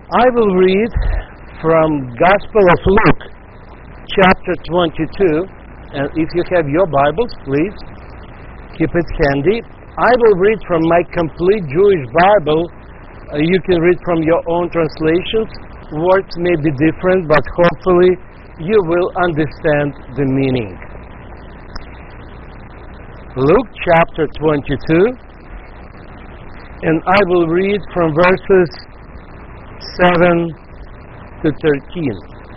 I will read from Gospel of Luke, chapter 22, and if you have your Bibles, please keep it handy. I will read from my complete Jewish Bible. You can read from your own translations. Words may be different, but hopefully you will understand the meaning. Luke chapter 22, and I will read from verses 7 to 13.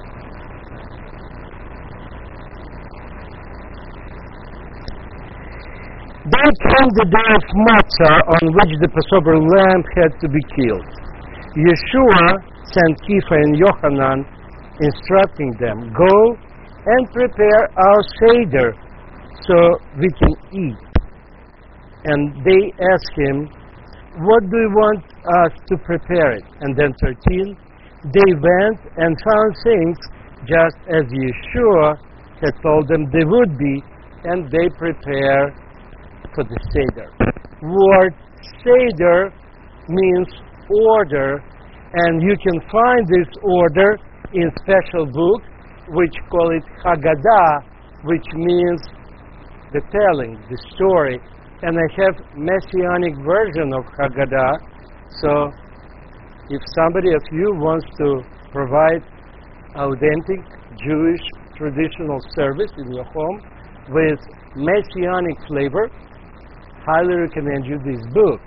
There came the day of Matzah on which the Passover lamb had to be killed. Yeshua sent Kepha and Yohanan, instructing them, "Go and prepare our Seder so we can eat." And they asked him, "What do you want us to prepare it?" And then 13, they went and found things just as Yeshua had told them they would be, and they prepared for the Seder. Word Seder means order, and you can find this order in special book which call it Haggadah, which means the telling, the story. And I have messianic version of Haggadah, so if somebody of you wants to provide authentic Jewish traditional service in your home with messianic flavor, highly recommend you this book.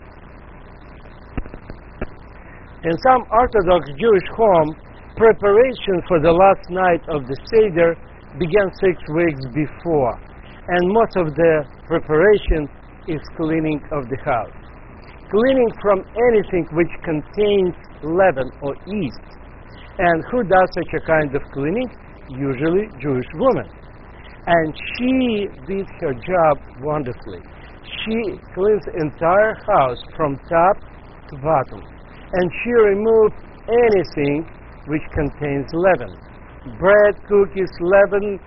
In some Orthodox Jewish home, preparation for the last night of the Seder began 6 weeks before, and most of the preparation is cleaning of the house. Cleaning from anything which contains leaven or yeast. And who does such a kind of cleaning? Usually Jewish woman. And she did her job wonderfully. She cleans the entire house from top to bottom. And she removed anything which contains leaven. Bread, cookies, leaven,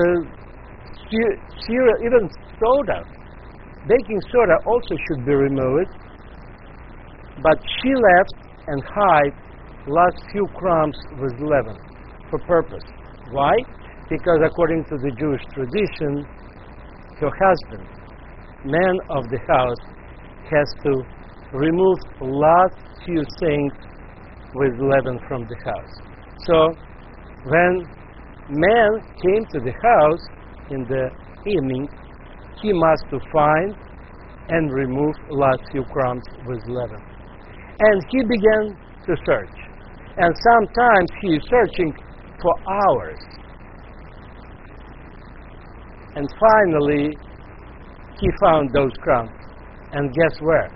cereal, even soda. Baking soda also should be removed. But she left and hid last few crumbs with leaven for purpose. Why? Because according to the Jewish tradition, her husband, man of the house, has to remove last few things with leaven from the house. So when man came to the house in the evening, he must to find and remove last few crumbs with leaven. And he began to search. And sometimes he is searching for hours. And finally, he found those crumbs. And guess where?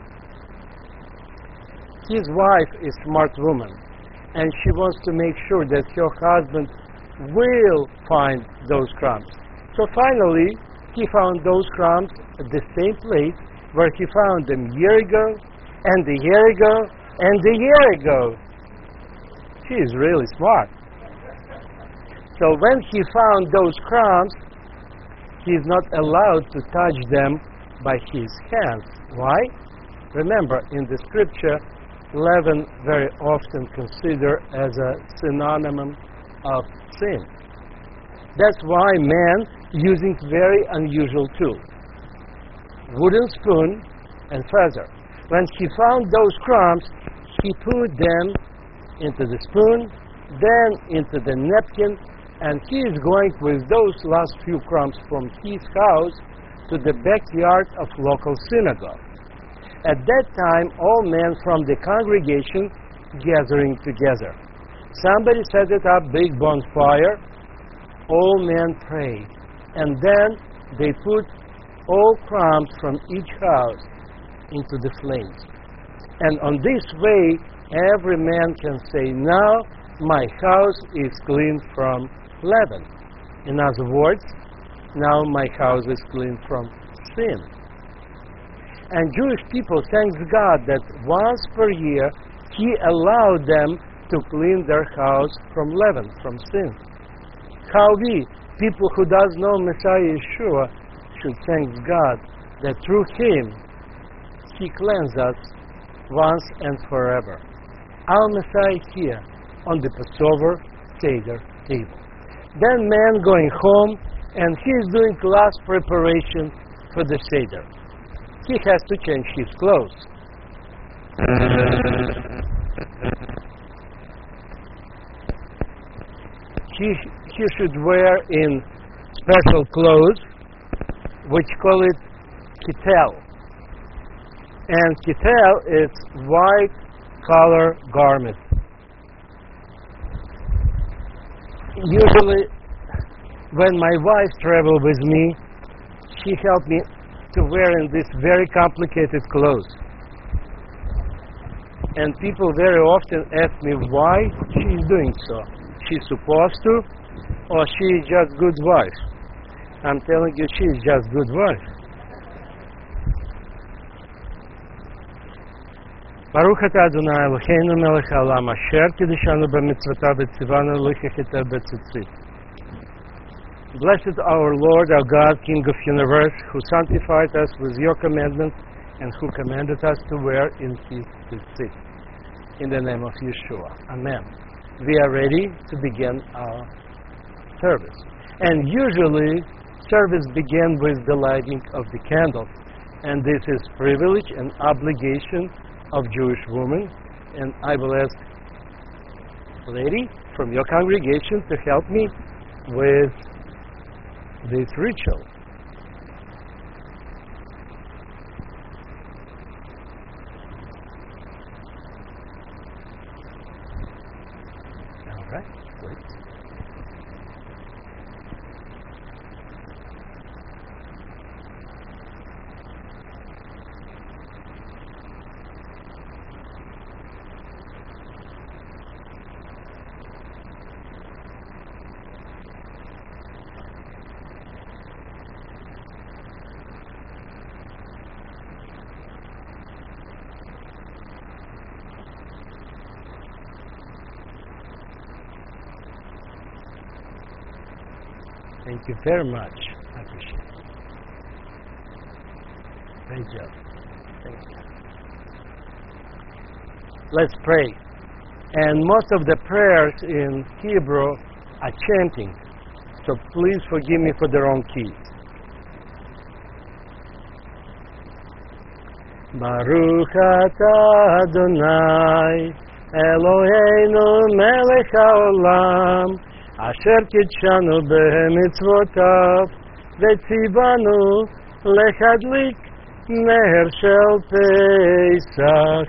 His wife is a smart woman, and she wants to make sure that her husband will find those crumbs. So finally, he found those crumbs at the same place where he found them a year ago, and a year ago, and a year ago. She is really smart. So when he found those crumbs, he is not allowed to touch them by his hands. Why? Remember, in the scripture, leaven very often considered as a synonym of sin. That's why man using very unusual tool, wooden spoon and feather. When he found those crumbs, he put them into the spoon, then into the napkin, and he is going with those last few crumbs from his house to the backyard of local synagogue. At that time, all men from the congregation gathering together. Somebody set it up, big bonfire. All men prayed. And then they put all crumbs from each house into the flames. And on this way, every man can say, "Now my house is clean from leaven." In other words, now my house is clean from sin. And Jewish people thanks God that once per year He allowed them to clean their house from leaven, from sin. How we, people who does know Messiah Yeshua, should thank God that through Him He cleansed us once and forever. our Messiah here on the Passover Seder table. Then man going home, and he is doing last preparation for the Seder. He has to change his clothes. He should wear in special clothes, which call it kittel. And kittel is white color garment. Usually, when my wife traveled with me, she helped me to wear in these very complicated clothes. And people very often ask me why she's doing so. She's supposed to, or she's just good wife. I'm telling you, she's just good wife. Baruch atah Adonai Eloheinu melech haolam asher kiddushanu b'mitzvotav v'tzivanu l'chechetah b'tzitzit. Blessed our Lord, our God, King of universe, who sanctified us with your commandments and who commanded us to wear in his tzitzit. In the name of Yeshua. Amen. We are ready to begin our service. And usually, service begins with the lighting of the candles. And this is privilege and obligation of Jewish women. And I will ask a lady from your congregation to help me with this ritual. All right, great. Thank you very much. I appreciate it. Great job. Thank you. Let's pray. And most of the prayers in Hebrew are chanting. So please forgive me for the wrong keys. Baruch atah Adonai Eloheinu melech haolam asher kitshanu b'mitzvotav v'tzivanu lechadlik ner shel Pesach.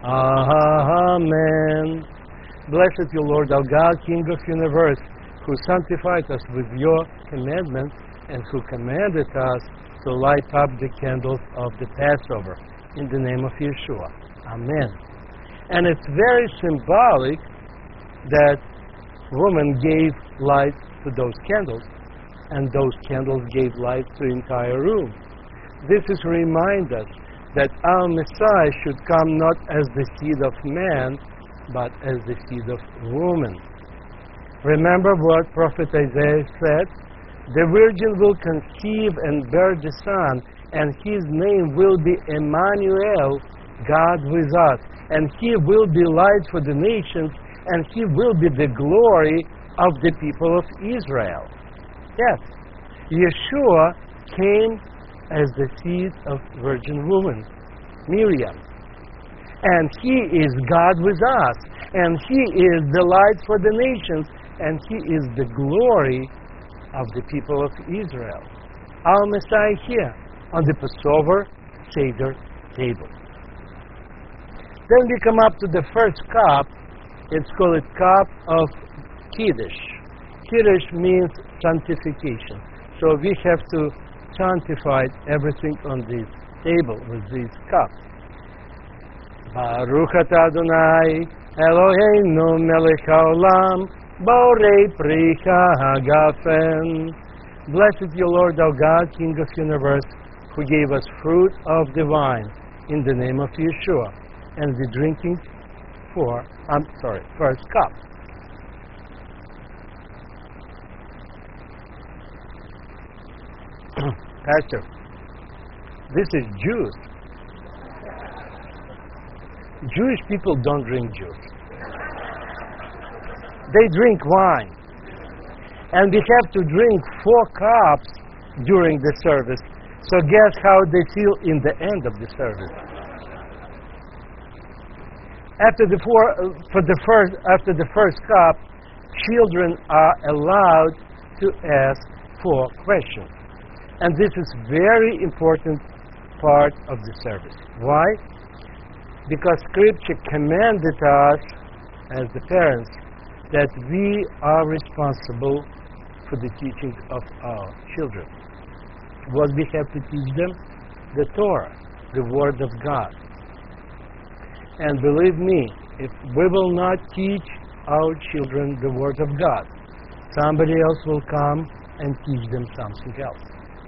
Amen. Blessed you, Lord, our God, King of universe, who sanctified us with your commandments and who commanded us to light up the candles of the Passover. In the name of Yeshua. Amen. And it's very symbolic that woman gave light to those candles, and those candles gave light to the entire room. This is to remind us that our Messiah should come not as the seed of man, but as the seed of woman. Remember what Prophet Isaiah said? The virgin will conceive and bear the son, and his name will be Emmanuel, God with us. And he will be light for the nations, and he will be the glory of the people of Israel. Yes, Yeshua came as the seed of virgin woman, Miriam. And he is God with us, and he is the light for the nations, and he is the glory of the people of Israel. Our Messiah here on the Passover Seder table. Then we come up to the first cup. It's called a cup of Kiddush. Kiddush means sanctification. So we have to sanctify everything on this table with this cup. Baruch atah Adonai Eloheinu melech haolam borei pri hagafen. Blessed you, Lord, our God, King of universe, who gave us fruit of the vine, in the name of Yeshua. And the drinking first cup. Pastor, this is juice. Jewish people don't drink juice. They drink wine. And we have to drink 4 cups during the service. So guess how they feel in the end of the service. After the first cup, children are allowed to ask 4 questions. And this is very important part of the service. Why? Because Scripture commanded us, as the parents, that we are responsible for the teaching of our children. What we have to teach them? The Torah, the Word of God. And believe me, if we will not teach our children the Word of God, somebody else will come and teach them something else.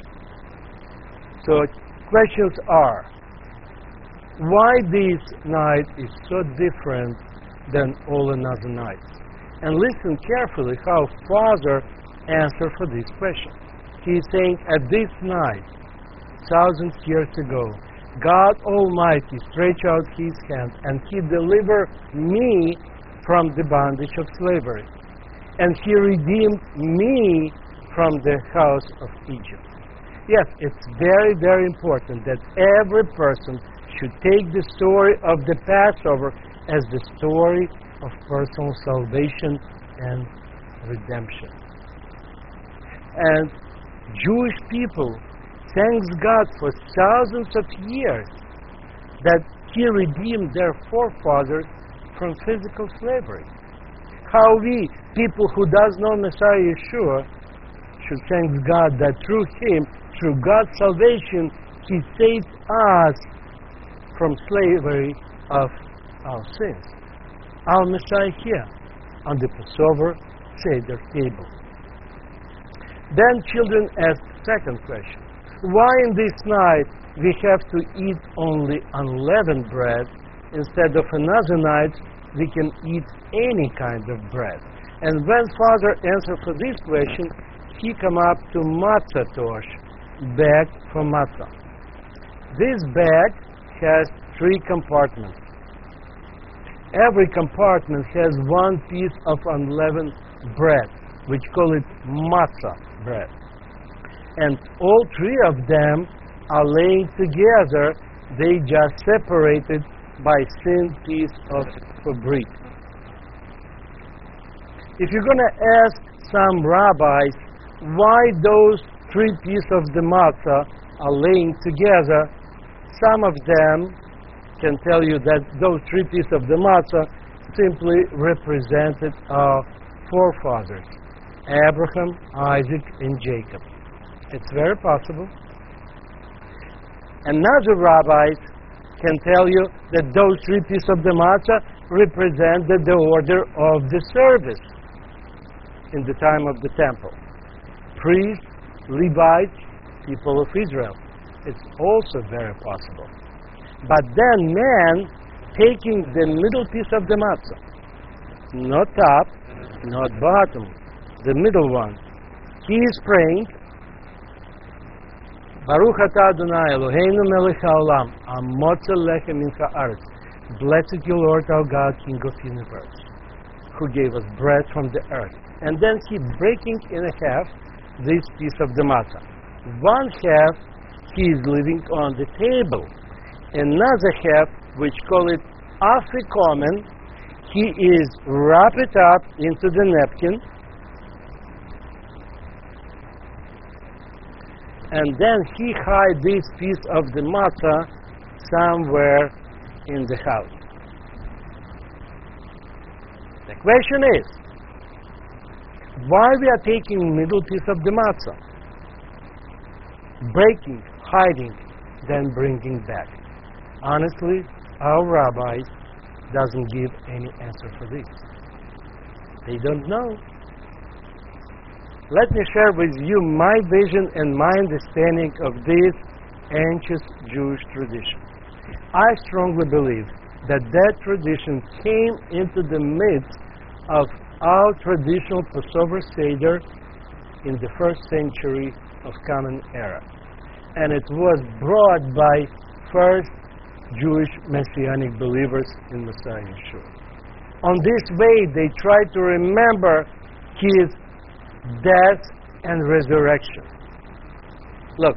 So questions are, why this night is so different than all another nights? And listen carefully how Father answered for this question. He is saying, at this night, thousands of years ago, God Almighty stretched out His hand and He delivered me from the bondage of slavery. And He redeemed me from the house of Egypt. Yes, it's very, very important that every person should take the story of the Passover as the story of personal salvation and redemption. And Jewish people thanks God for thousands of years that He redeemed their forefathers from physical slavery. How we, people who does know Messiah Yeshua, should thank God that through Him, through God's salvation, He saved us from slavery of our sins. Our Messiah here on the Passover Seder table. Then children ask second question. Why in this night we have to eat only unleavened bread instead of another night we can eat any kind of bread? And when Father answered for this question, he come up to matzah tosh, bag for matzah. This bag has 3 compartments. Every compartment has 1 piece of unleavened bread, which call it matzah bread. And all 3 of them are laying together. They just separated by thin piece of fabric. If you're going to ask some rabbis why those 3 pieces of the matzah are laying together, some of them can tell you that those 3 pieces of the matzah simply represented our forefathers, Abraham, Isaac, and Jacob. It's very possible. Another rabbis can tell you that those 3 pieces of the matzah represented the order of the service in the time of the temple. Priests, Levites, people of Israel. It's also very possible. But then man taking the middle piece of the matzah, not top, not bottom, the middle one, he is praying, Baruch atah Adonai Eloheinu melech haolam, hamotzel lechem min haaretz. Blessed you, Lord our God, King of the universe, who gave us bread from the earth. And then he breaking in half this piece of the matzah. 1 half he is leaving on the table. Another half, which call it afikomen, he is wrap it up into the napkin, and then he hide this piece of the matzah somewhere in the house. The question is, why we are taking middle piece of the matzah, breaking, hiding, then bringing back? Honestly, our rabbis doesn't give any answer for this. They don't know. Let me share with you my vision and my understanding of this ancient Jewish tradition. I strongly believe that tradition came into the midst of our traditional Passover Seder in the 1st century of Common Era. And it was brought by first Jewish Messianic believers in Messiah Yeshua. On this way, they try to remember his death and resurrection. Look,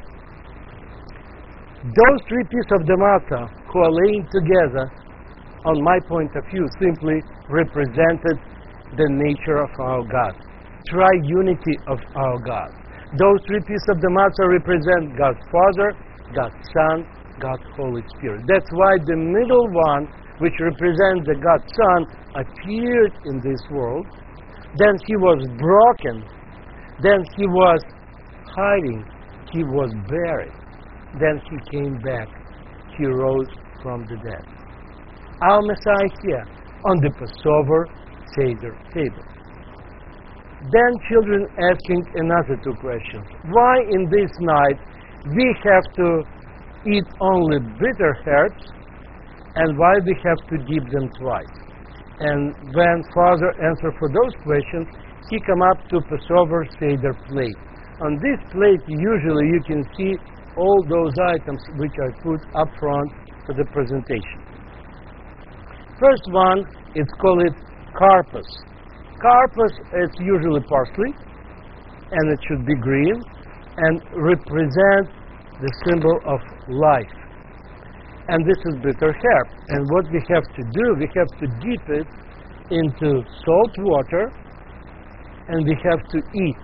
those three pieces of the matzah who are laying together, on my point of view, simply represented the nature of our God, triunity of our God. Those three pieces of the matzah represent God Father, God Son, God Holy Spirit. That's why the middle one, which represents the God Son, appeared in this world. Then he was broken. Then he was hiding. He was buried. Then he came back. He rose from the dead. Our Messiah here on the Passover Seder table. Then children asking another two questions. Why in this night we have to eat only bitter herbs, and why we have to dip them twice? And when Father answered for those questions, he come up to Passover Seder plate. On this plate, usually you can see all those items which are put up front for the presentation. First one, it's called karpas. Karpas is usually parsley, and it should be green, and represent the symbol of life. And this is bitter herb. And what we have to do, we have to dip it into salt water, and we have to eat.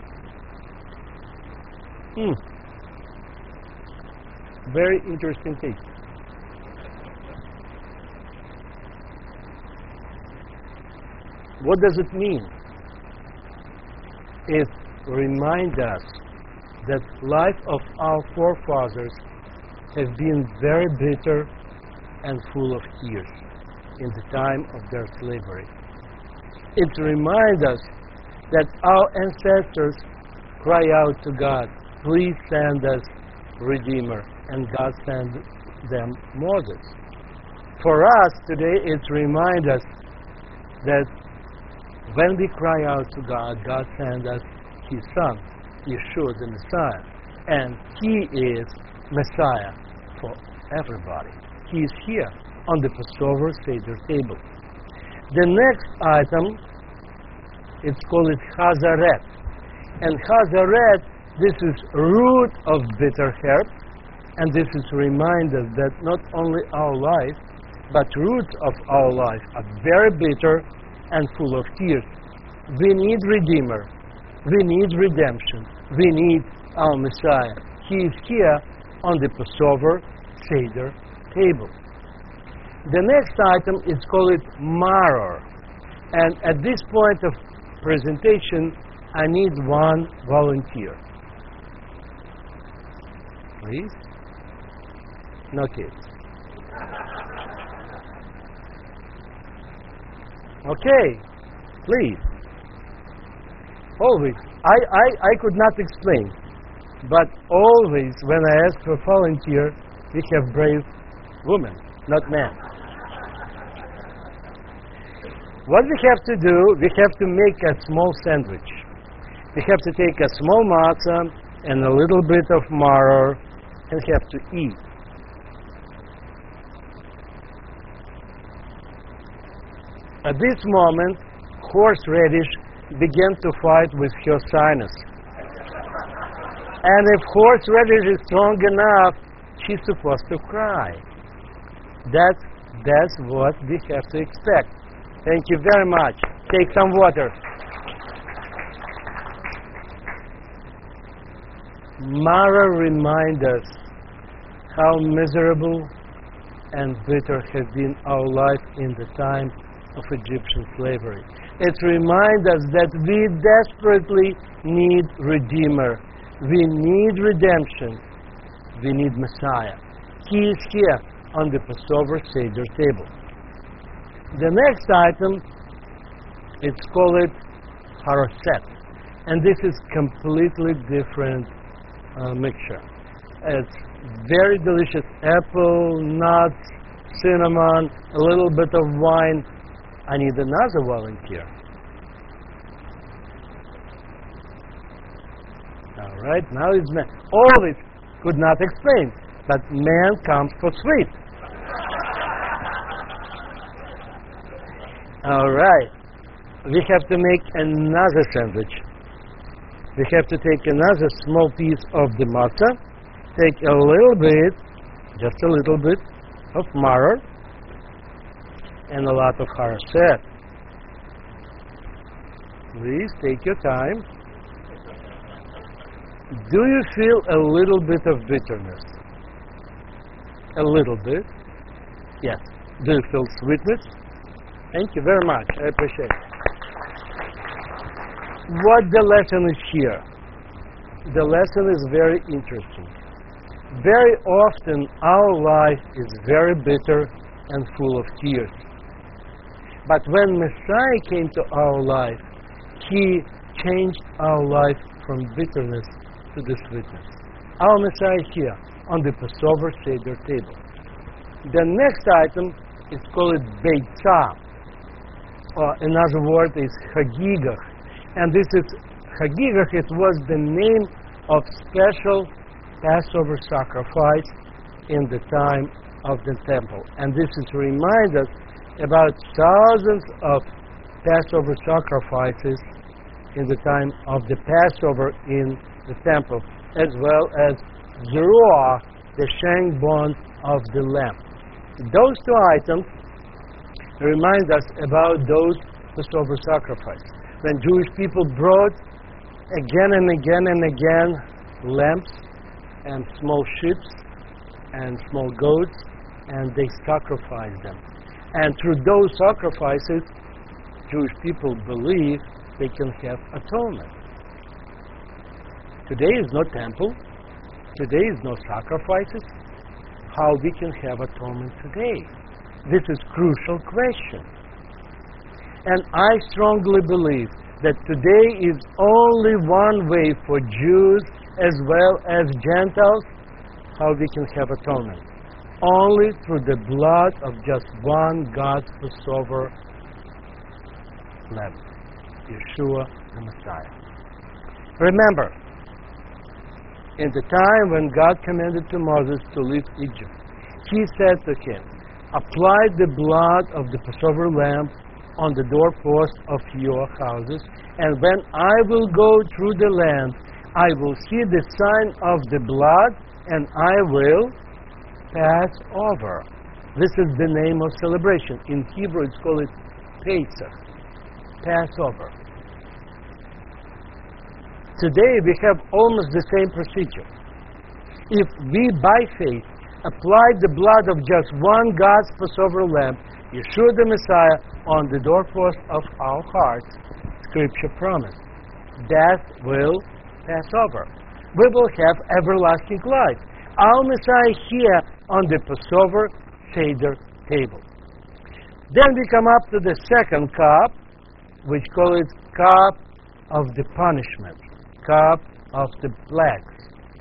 Very interesting taste. What does it mean? It reminds us that life of our forefathers has been very bitter and full of tears in the time of their slavery. It reminds us that our ancestors cry out to God, please send us Redeemer, and God sent them Moses. For us today, it reminds us that when we cry out to God, God sends us His Son, Yeshua the Messiah, and He is Messiah for everybody. He is here on the Passover Seder table. The next item, it's called Chazaret. And Chazaret, this is root of bitter herb, and this is to remind us that not only our life, but roots of our life are very bitter and full of tears. We need Redeemer. We need redemption. We need our Messiah. He is here on the Passover Seder table. The next item is called maror. And at this point of presentation, I need one volunteer. Please? No kids. Okay, please. Always. I could not explain, but always when I ask for volunteer, we have brave women, not men. What we have to do, we have to make a small sandwich. We have to take a small matzah and a little bit of maror and have to eat. At this moment, horseradish began to fight with her sinus. And if horseradish is strong enough, she's supposed to cry. That's what we have to expect. Thank you very much. Take some water. Mara reminds us how miserable and bitter has been our life in the time of Egyptian slavery. It reminds us that we desperately need Redeemer. We need redemption. We need Messiah. He is here on the Passover Seder table. The next item, it's called haroset. And this is completely different mixture. It's very delicious. Apple, nuts, cinnamon, a little bit of wine. I need another volunteer. All right, now it's man. All it could not explain, but man comes for sweet. All right. We have to make another sandwich. We have to take another small piece of the matzah, take a little bit, just a little bit of maror, and a lot of harasset. Please take your time. Do you feel a little bit of bitterness? A little bit? Yes. Do you feel sweetness? Thank you very much. I appreciate it. What the lesson is here? The lesson is very interesting. Very often our life is very bitter and full of tears. But when Messiah came to our life, He changed our life from bitterness to the sweetness. Our Messiah is here on the Passover Seder table. The next item is called Beitzah, or another word is Hagigah. And this is Hagigah. It was the name of special Passover sacrifice in the time of the temple. And this is to remind us about thousands of Passover sacrifices in the time of the Passover in the temple, as well as Zeruah, the shank bone of the lamb. Those two items remind us about those Passover sacrifices. When Jewish people brought again and again and again lambs and small sheep and small goats, and they sacrificed them. And through those sacrifices, Jewish people believe they can have atonement. Today is no temple. Today is no sacrifices. How we can have atonement today? This is a crucial question. And I strongly believe that today is only one way for Jews as well as Gentiles how we can have atonement. Only through the blood of just one God's Passover Lamb, Yeshua the Messiah. Remember, in the time when God commanded to Moses to leave Egypt, He said to him, apply the blood of the Passover lamb on the doorpost of your houses, and when I will go through the land, I will see the sign of the blood, and I will pass over. This is the name of celebration. In Hebrew, it's called Pesach, Passover. Today, we have almost the same procedure. If we, by faith, apply the blood of just one God's Passover lamb, Yeshua the Messiah, on the doorpost of our hearts, Scripture promised, death will pass over. We will have everlasting life. Our Messiah here on the Passover Seder table. Then we come up to the second cup, which call it cup of the punishment, cup of the plagues.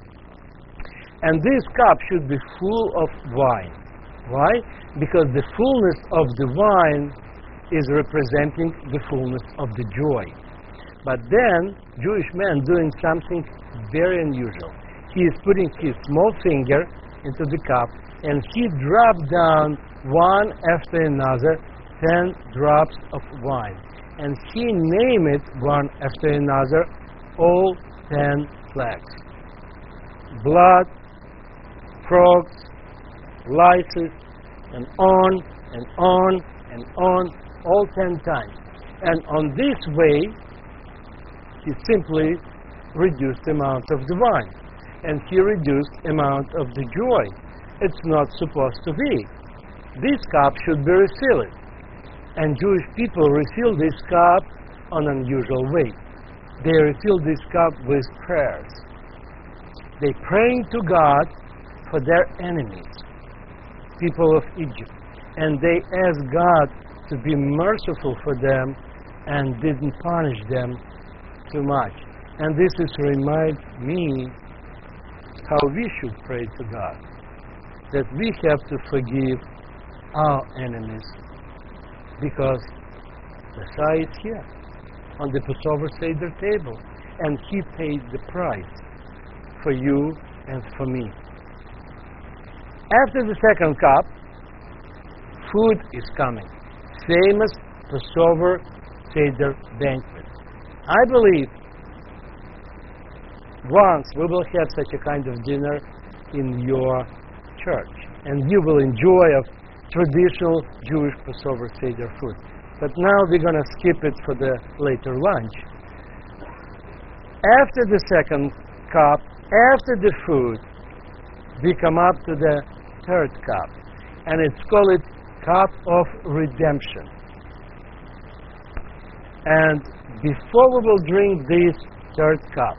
And this cup should be full of wine. Why? Because the fullness of the wine is representing the fullness of the joy. But then, Jewish man doing something very unusual. He is putting his small finger into the cup, and he dropped down one after another 10 drops of wine. And he named it one after another, all 10 plagues. Blood, frogs, lice, and on, and on, and on, all 10 times. And on this way, he simply reduced the amount of the wine. And he reduced the amount of the joy. It's not supposed to be. This cup should be refilled. And Jewish people refill this cup on an unusual way. They refill this cup with prayers. They praying to God for their enemies, people of Egypt. And they ask God to be merciful for them and didn't punish them too much. And this is to remind me how we should pray to God, that we have to forgive our enemies because Messiah is here on the Passover Seder table, and He paid the price for you and for me. After the second cup, food is coming. Famous Passover Seder banquet. I believe once we will have such a kind of dinner in your church, and you will enjoy of traditional Jewish Passover Seder food. But now we're going to skip it for the later lunch. After the second cup, after the food, we come up to the third cup, and it's called Cup of Redemption. And before we will drink this third cup,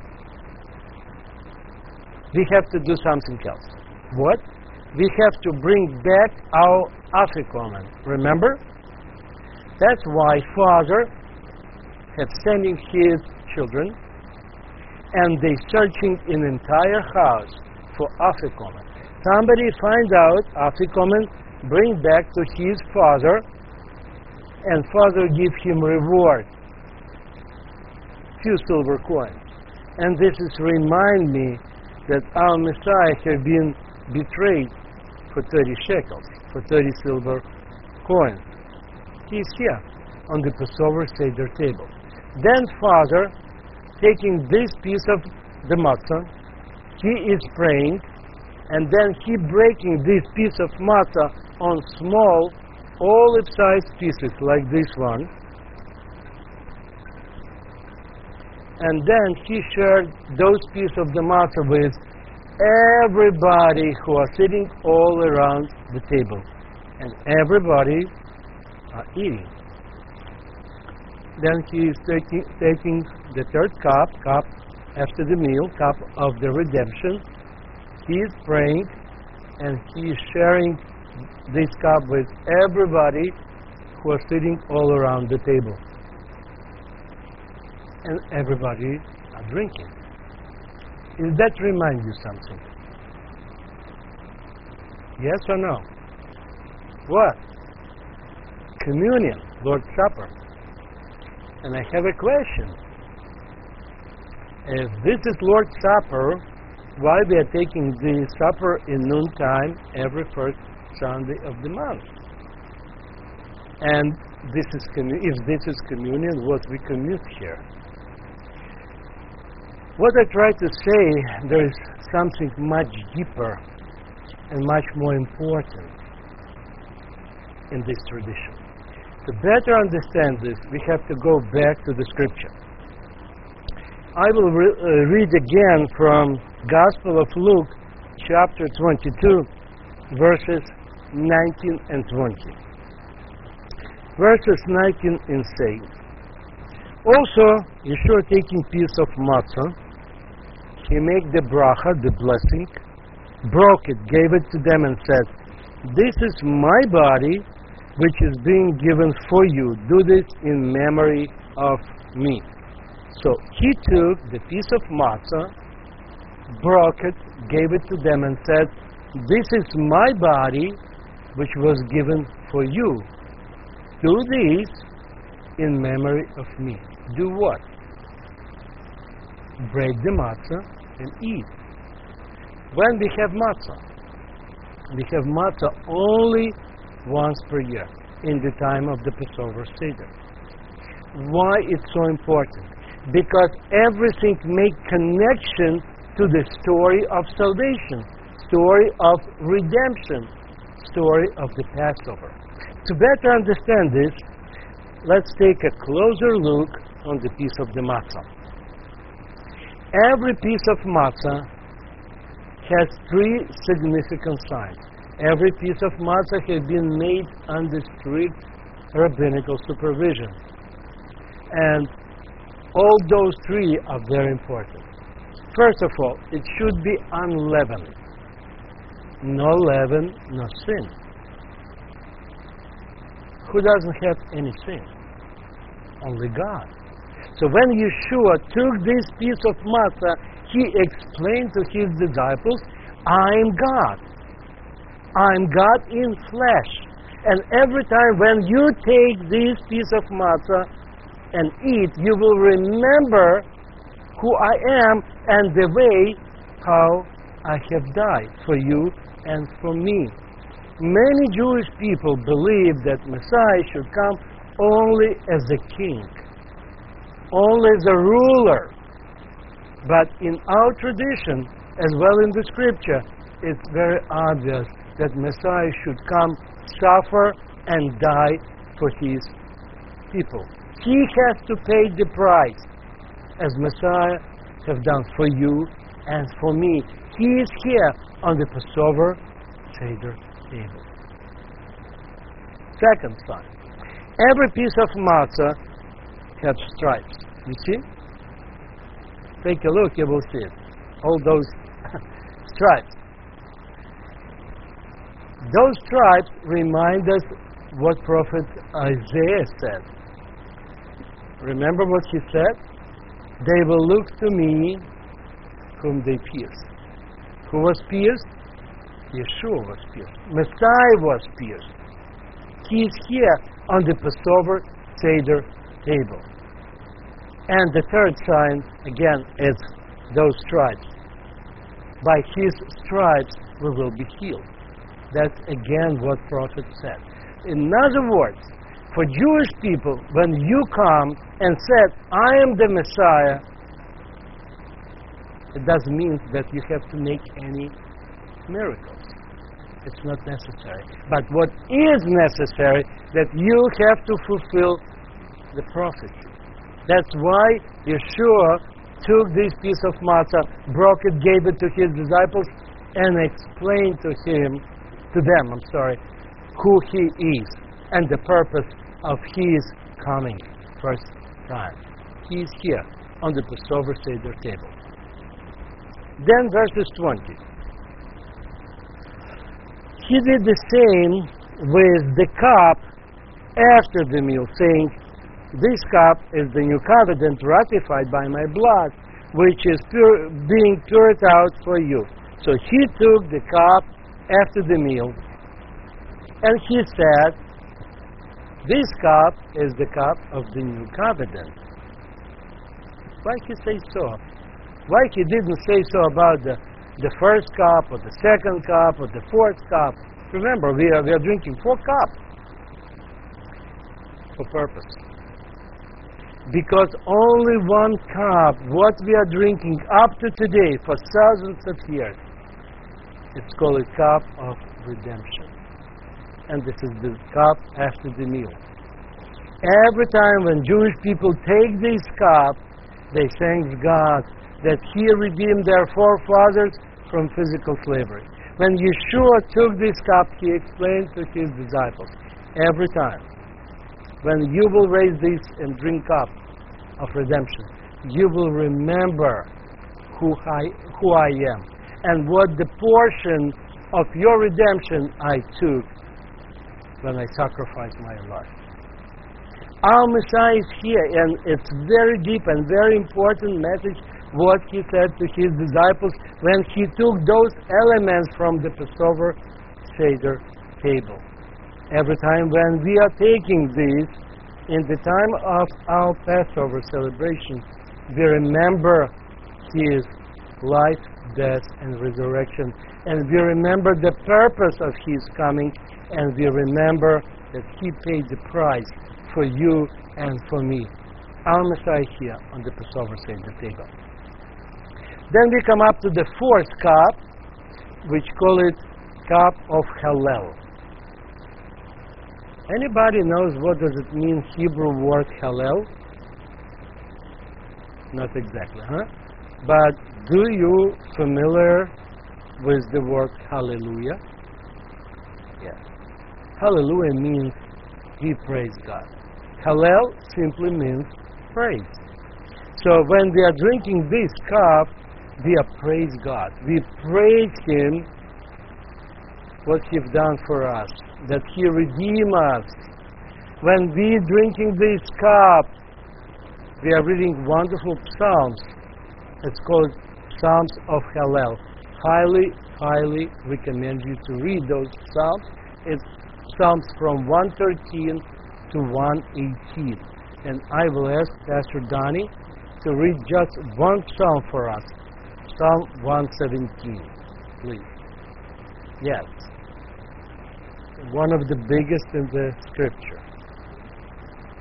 we have to do something else. What? We have to bring back our afikomen. Remember? That's why Father had sending his children, and they searching in entire house for afikomen. Somebody find out afikomen, bring back to his father, and father give him reward, few silver coins. And this is remind me that our Messiah had been betrayed for 30 shekels, for 30 silver coins. He's here on the Passover Seder table. Then Father, taking this piece of the matzah, he is praying, and then he breaking this piece of matzah on small, olive-sized pieces like this one. And then he shared those pieces of the matzah with everybody who are sitting all around the table. And everybody are eating. Then he is taking the third cup after the meal, cup of the redemption. He is praying, and he is sharing this cup with everybody who are sitting all around the table. And everybody are drinking. Does that remind you something? Yes or no? What? Communion, Lord's Supper. And I have a question. If this is Lord's Supper, why we are taking the supper in noontime every first Sunday of the month? And this is if this is communion, what we commute here? What I try to say, there is something much deeper and much more important in this tradition. To better understand this, we have to go back to the scripture. I will read again from Gospel of Luke, chapter 22, verses 19 and 20. Verses 19 and saying, also, Yeshua taking piece of matzah, he made the bracha, the blessing, broke it, gave it to them, and said, this is my body, which is being given for you. Do this in memory of me. So he took the piece of matzah, broke it, gave it to them, and said, this is my body, which was given for you. Do this in memory of me. Do what? Break the matzah and eat. When we have matzah only once per year in the time of the Passover Seder. Why it's so important? Because everything makes connection to the story of salvation, story of redemption, story of the Passover. To better understand this, let's take a closer look on the piece of the matzah. Every piece of matzah has three significant signs. Every piece of matzah has been made under strict rabbinical supervision. And all those three are very important. First of all, it should be unleavened. No leaven, no sin. Who doesn't have any sin? Only God. So when Yeshua took this piece of matzah, he explained to his disciples, I'm God. I'm God in flesh. And every time when you take this piece of matzah and eat, you will remember who I am and the way how I have died for you and for me. Many Jewish people believe that Messiah should come only as a king, only as a ruler. But in our tradition, as well in the scripture, it's very obvious that Messiah should come, suffer, and die for his people. He has to pay the price, as Messiah have done for you and for me. He is here on the Passover Seder table. Second sign. Every piece of matzah has stripes. You see? Take a look, you will see it. All those stripes. Those stripes remind us what prophet Isaiah said. Remember what he said? They will look to me whom they pierced. Who was pierced? Yeshua was pierced. Messiah was pierced. He is here on the Passover Seder table. And the third sign, again, is those stripes. By his stripes we will be healed. That's again what prophet said. In other words, for Jewish people, when you come and said, I am the Messiah, it doesn't mean that you have to make any miracles. It's not necessary. But what is necessary, that you have to fulfill the prophecy. That's why Yeshua took this piece of matzah, broke it, gave it to his disciples, and explained to them, who he is and the purpose of his coming first time. He is here on the Passover Seder table. Then verses 20. He did the same with the cup after the meal, saying, this cup is the new covenant ratified by my blood, which is being poured out for you. So he took the cup after the meal, and he said, this cup is the cup of the new covenant. Why he say so? Why he didn't say so about the first cup, or the second cup, or the fourth cup? Remember, we are drinking 4 cups. For purpose. Because only one cup, what we are drinking up to today, for thousands of years, it's called a cup of redemption. And this is the cup after the meal. Every time when Jewish people take this cup, they thank God that He redeemed their forefathers from physical slavery. When Yeshua took this cup, He explained to His disciples, every time, when you will raise this and drink up of redemption, you will remember who I am and what the portion of your redemption I took when I sacrificed my life. Our Messiah is here, and it's very deep and very important message what He said to His disciples when He took those elements from the Passover Seder table. Every time when we are taking these, in the time of our Passover celebration, we remember His life, death, and resurrection. And we remember the purpose of His coming, and we remember that He paid the price for you and for me. Our Messiah here on the Passover Seder table. Then we come up to the fourth cup, which call it cup of Hallel. Anybody knows what does it mean, Hebrew word Hallel? Not exactly, huh? But do you familiar with the word Hallelujah? Yes. Hallelujah means we praise God. Hallel simply means praise. So when we are drinking this cup, we are praise God. We praise Him what He's done for us, that He redeemed us. When we drinking this cup, we are reading wonderful psalms. It's called Psalms of Hallel. Highly recommend you to read those psalms. It's Psalms from 113 to 118. And I will ask Pastor Donnie to read just one psalm for us. Psalm 117, please. Yes. One of the biggest in the Scripture.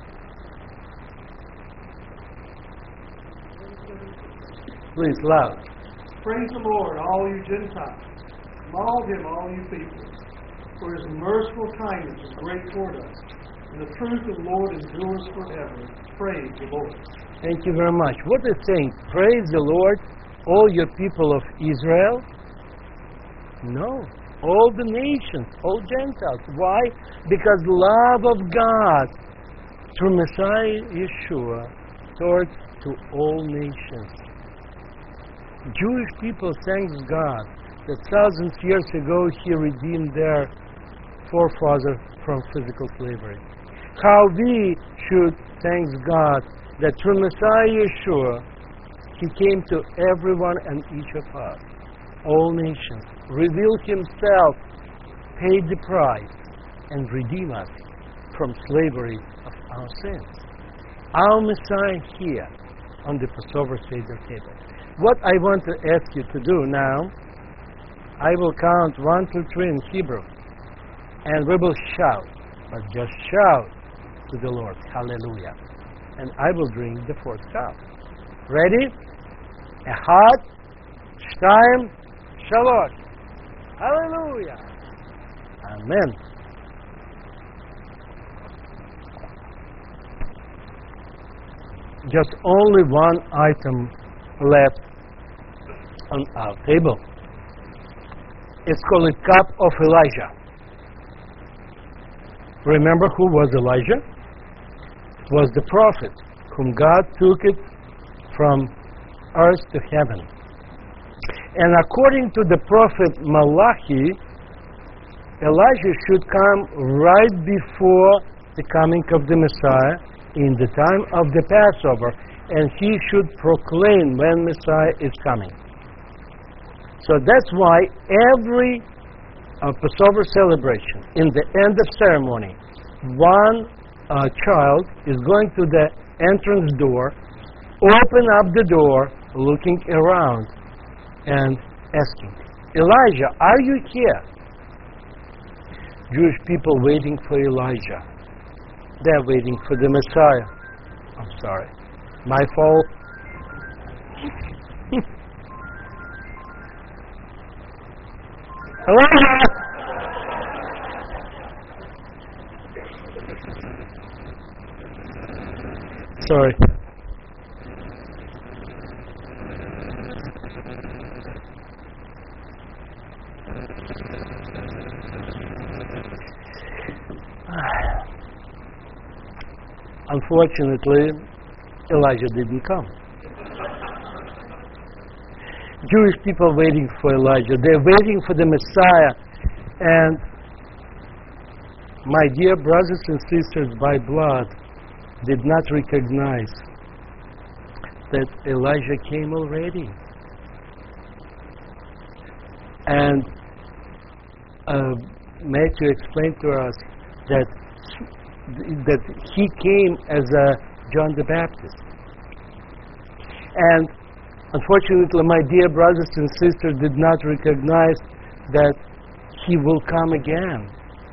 Please, loud. Praise the Lord, all you Gentiles. Laud him, all you people. For his merciful kindness is great toward us. And the truth of the Lord endures forever. Praise the Lord. Thank you very much. What is saying? Praise the Lord, all your people of Israel? No. All the nations, all Gentiles. Why? Because love of God through Messiah Yeshua towards to all nations. Jewish people thanks God that thousands of years ago He redeemed their forefathers from physical slavery. How we should thank God that through Messiah Yeshua He came to everyone and each of us, all nations, revealed Himself, paid the price, and redeemed us from slavery of our sins. Our Messiah here on the Passover Seder table. What I want to ask you to do now, I will count 1, 2, 3 in Hebrew, and we will shout, but just shout to the Lord, Hallelujah. And I will drink the fourth cup. Ready? Echad, Shtayim, Shalosh. Hallelujah. Amen. Just only one item left on our table. It's called a cup of Elijah. Remember who was Elijah? It was the prophet whom God took it from earth to heaven. And according to the prophet Malachi, Elijah should come right before the coming of the Messiah in the time of the Passover, and he should proclaim when Messiah is coming. So that's why every Passover celebration, in the end of ceremony, one child is going to the entrance door, open up the door, looking around, and asking, Elijah, are you here? Jewish people waiting for Elijah. They're waiting for the Messiah. I'm sorry. My fault. Elijah! Sorry. Unfortunately, Elijah didn't come. Jewish people waiting for Elijah. They're waiting for the Messiah. And my dear brothers and sisters by blood did not recognize that Elijah came already. And Matthew explained to us that he came as John the Baptist. And unfortunately, my dear brothers and sisters did not recognize that he will come again.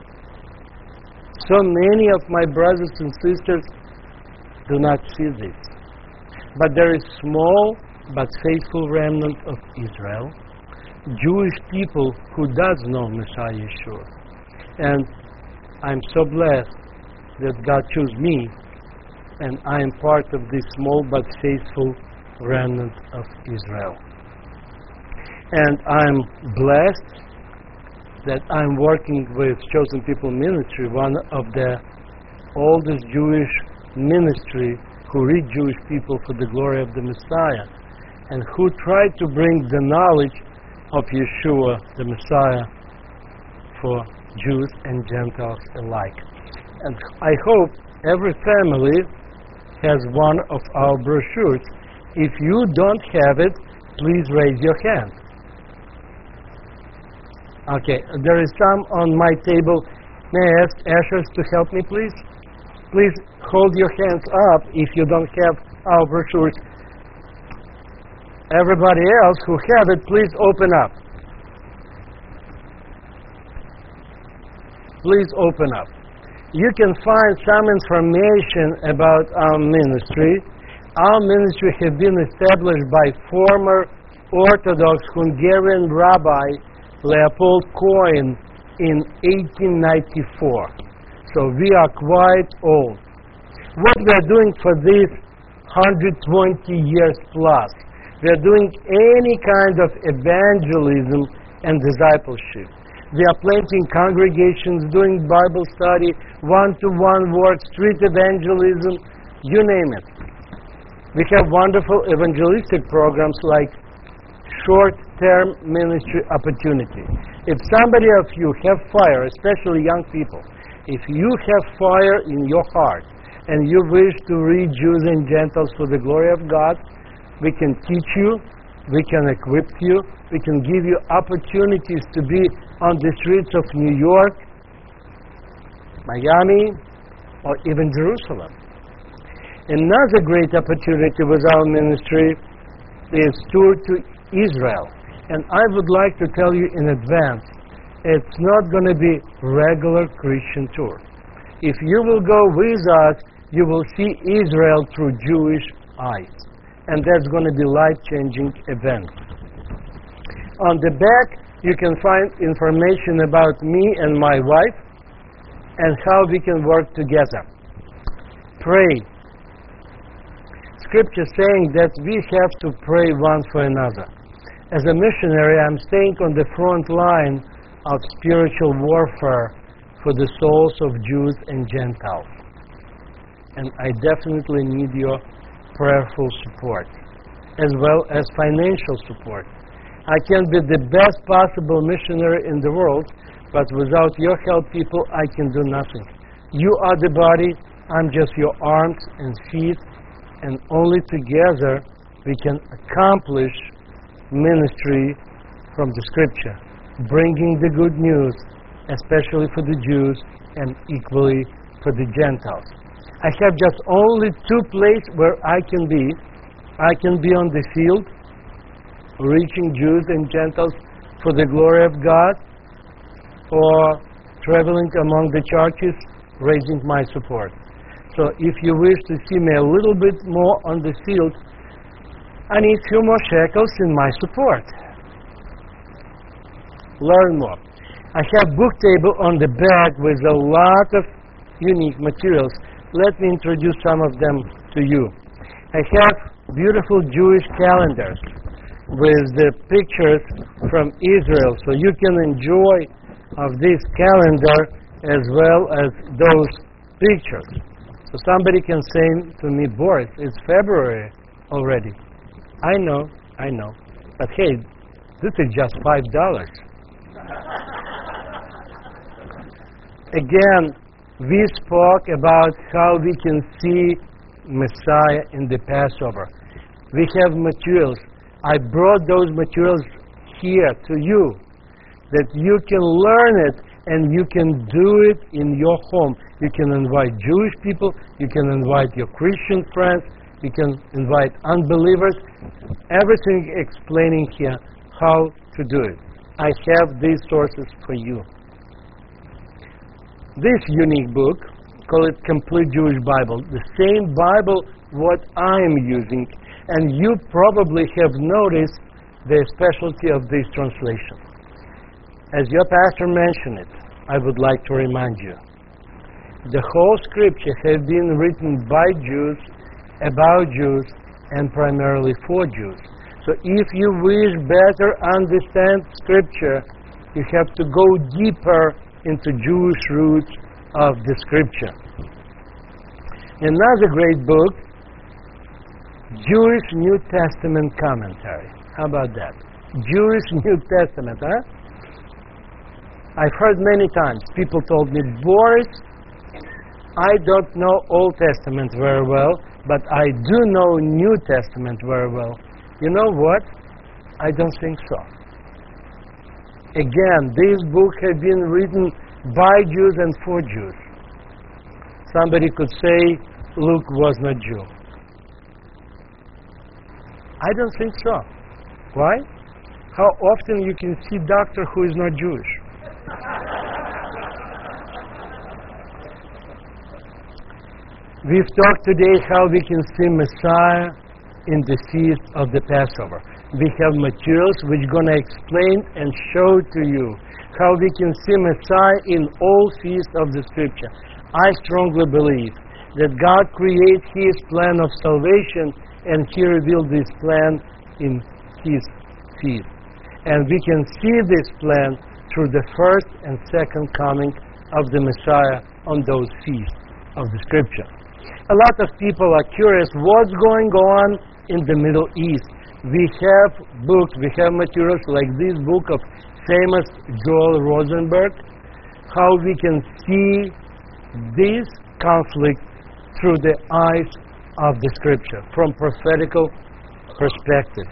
So many of my brothers and sisters do not see this. But there is small but faithful remnant of Israel, Jewish people who does know Messiah Yeshua. And I'm so blessed that God chose me, and I am part of this small but faithful remnant of Israel. And I'm blessed that I'm working with Chosen People Ministry, one of the oldest Jewish ministry who reach Jewish people for the glory of the Messiah, and who try to bring the knowledge of Yeshua, the Messiah, for Jews and Gentiles alike. And I hope every family has one of our brochures. If you don't have it, please raise your hand. Okay, there is some on my table. May I ask ushers to help me, please? Please hold your hands up if you don't have our brochures. Everybody else who have it, please open up. Please open up. You can find some information about our ministry Our ministry has been established by former Orthodox Hungarian Rabbi Leopold Kohen in 1894. So we are quite old. What we are doing for this 120 years plus, we are doing any kind of evangelism and discipleship. We are planting congregations, doing Bible study, one-to-one work, street evangelism, you name it. We have wonderful evangelistic programs like short-term ministry opportunity. If somebody of you have fire, especially young people, if you have fire in your heart and you wish to reach Jews and Gentiles for the glory of God, we can teach you, we can equip you, we can give you opportunities to be on the streets of New York, Miami, or even Jerusalem. Another great opportunity with our ministry is tour to Israel. And I would like to tell you in advance, it's not going to be regular Christian tour. If you will go with us, you will see Israel through Jewish eyes. And that's going to be a life-changing event. On the back, you can find information about me and my wife and how we can work together. Pray. Scripture saying that we have to pray one for another. As a missionary, I'm staying on the front line of spiritual warfare for the souls of Jews and Gentiles. And I definitely need your prayerful support, as well as financial support. I can be the best possible missionary in the world, but without your help, people, I can do nothing. You are the body, I'm just your arms and feet, and only together we can accomplish ministry from the Scripture, bringing the good news, especially for the Jews and equally for the Gentiles. I have just only two places where I can be. I can be on the field, reaching Jews and Gentiles for the glory of God, or traveling among the churches, raising my support. So if you wish to see me a little bit more on the field, I need a few more shekels in my support. Learn more. I have book table on the back with a lot of unique materials. Let me introduce some of them to you. I have beautiful Jewish calendars with the pictures from Israel, so you can enjoy of this calendar as well as those pictures. So somebody can say to me, Boris, it's February already. I know, but hey, this is just $5. Again, we spoke about how we can see Messiah in the Passover. We have materials. I brought those materials here to you, that you can learn it and you can do it in your home. You can invite Jewish people, you can invite your Christian friends, you can invite unbelievers. Everything explaining here how to do it. I have these sources for you. This unique book, call it Complete Jewish Bible, the same Bible what I am using, and you probably have noticed the specialty of this translation. As your pastor mentioned it, I would like to remind you. The whole Scripture has been written by Jews, about Jews, and primarily for Jews. So if you wish better understand Scripture, you have to go deeper into Jewish roots of the Scripture. Another great book, Jewish New Testament Commentary. How about that? Jewish New Testament, huh? I've heard many times people told me, Boris, I don't know Old Testament very well, but I do know New Testament very well. You know what? I don't think so. Again, this book has been written by Jews and for Jews. Somebody could say Luke was not Jew. I don't think so. Why? How often you can see a doctor who is not Jewish? We've talked today how we can see Messiah in the feast of the Passover. We have materials which are going to explain and show to you how we can see Messiah in all feasts of the Scripture. I strongly believe that God created His plan of salvation and He revealed this plan in His feast. And we can see this plan through the first and second coming of the Messiah on those feasts of the Scripture. A lot of people are curious what's going on in the Middle East. We have books, we have materials like this book of famous Joel Rosenberg, how we can see this conflict through the eyes of the Scripture, from prophetical perspective.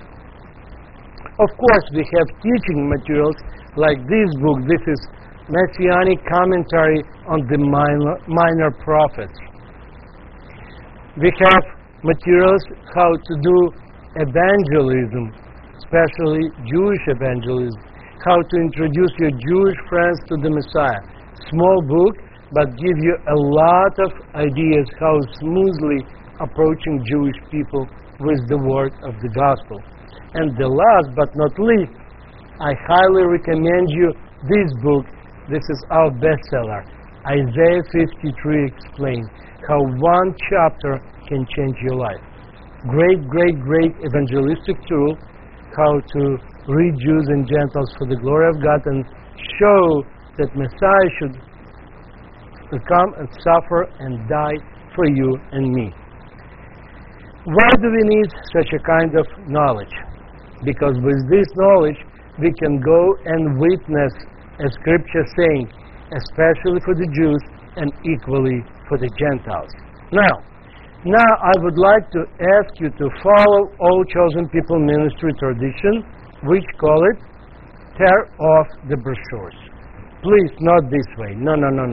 Of course, we have teaching materials like this book. This is Messianic Commentary on the Minor Prophets. We have materials how to do evangelism, especially Jewish evangelism, how to introduce your Jewish friends to the Messiah. Small book, but give you a lot of ideas how smoothly approaching Jewish people with the word of the gospel. And the last but not least, I highly recommend you this book. This is our bestseller, Isaiah 53 Explained, how one chapter can change your life. Great evangelistic tool, how to reach Jews and Gentiles for the glory of God and show that Messiah should come and suffer and die for you and me. Why do we need such a kind of knowledge? Because with this knowledge, we can go and witness as Scripture saying, especially for the Jews and equally for the Gentiles. Now I would like to ask you to follow All Chosen People Ministry tradition, which call it tear off the brochures. Please, not this way. No.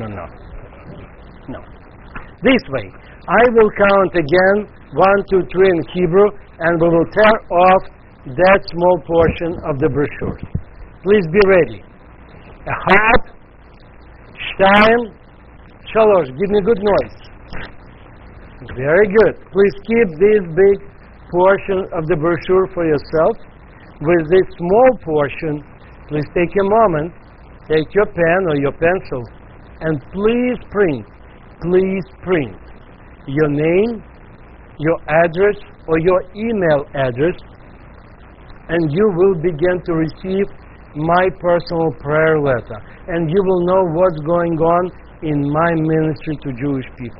This way. I will count again, 1, 2, 3 in Hebrew, and we will tear off that small portion of the brochures. Please be ready. Ahad, Shtayim, Shalosh. Give me good noise. Very good. Please keep this big portion of the brochure for yourself. With this small portion, please take a moment, take your pen or your pencil, and please print your name, your address, or your email address, and you will begin to receive my personal prayer letter, and you will know what's going on in my ministry to Jewish people.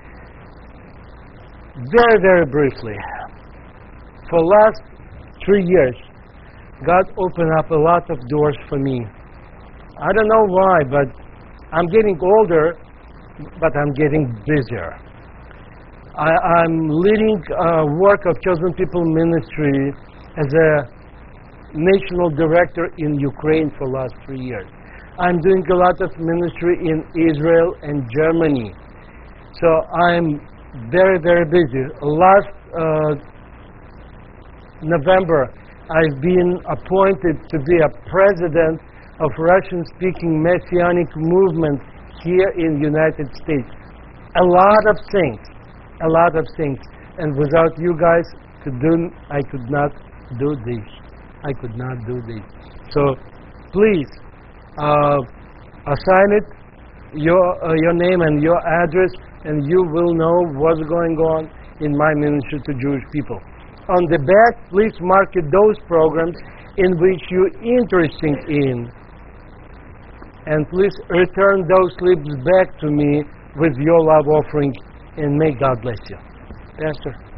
Very briefly, for last 3 years, God opened up a lot of doors for me. I don't know why, but I'm getting older, but I'm getting busier. I'm leading work of Chosen People Ministry as a national director in Ukraine for the last 3 years. I'm doing a lot of ministry in Israel and Germany. So I'm very busy. Last November, I've been appointed to be a president of Russian-speaking Messianic movement here in the United States. A lot of things. And without you guys, I could not do this. So please assign it, your name and your address, and you will know what's going on in my ministry to Jewish people. On the back, please mark it those programs in which you're interested in. And please return those slips back to me with your love offering, and may God bless you. Pastor.